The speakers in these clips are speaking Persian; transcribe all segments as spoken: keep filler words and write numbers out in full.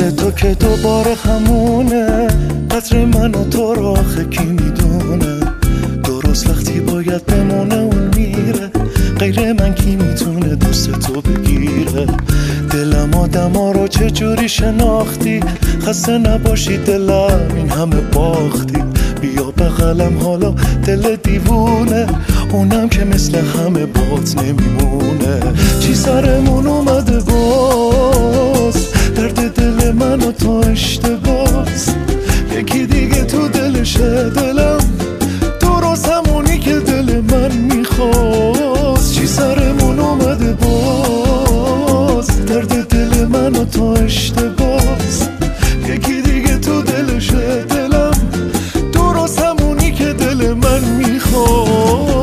دل تو که دوباره همونه، قدر من و تو را آخه کی میدونه؟ درست وقتی باید بمونه اون میره، غیر من کی میتونه دوست تو بگیره؟ دلم آدما رو چجوری شناختی؟ خسته نباشی دلم این همه باختی. بیا بغلم حالا دل دیوونه، اونم که مثل همه بات نمیمونه. چی سرمون اومده باز، درد دل من و تو اشتباس. یکی دیگه تو دلشه دلم، درست همونی که دل من میخواست. چی سرمون اومده باز، درد دل من و تو اشتباس. یکی دیگه تو دلشه دلم، درست همونی که دل من میخواست.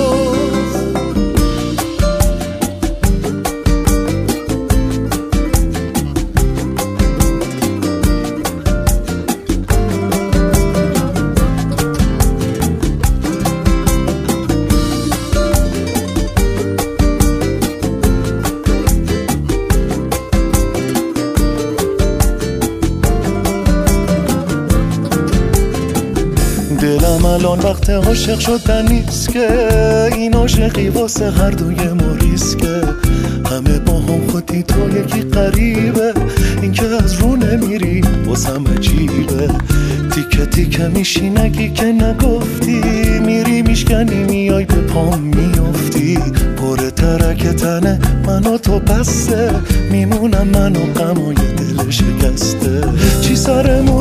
دلم الان وقت عاشق شدن نیست که، این عاشقی واسه هر دوی ما ریسکه. همه با هم خودی تو یکی قریبه، این که از رو نمیری واسم عجیبه. تیکه تیکه میشی نگی که نگفتی، میری میشکنی میای به پام میافتی. پر ترک تنه من و تو بسته، میمونم من و غم و یه دل شکسته. چی سرمون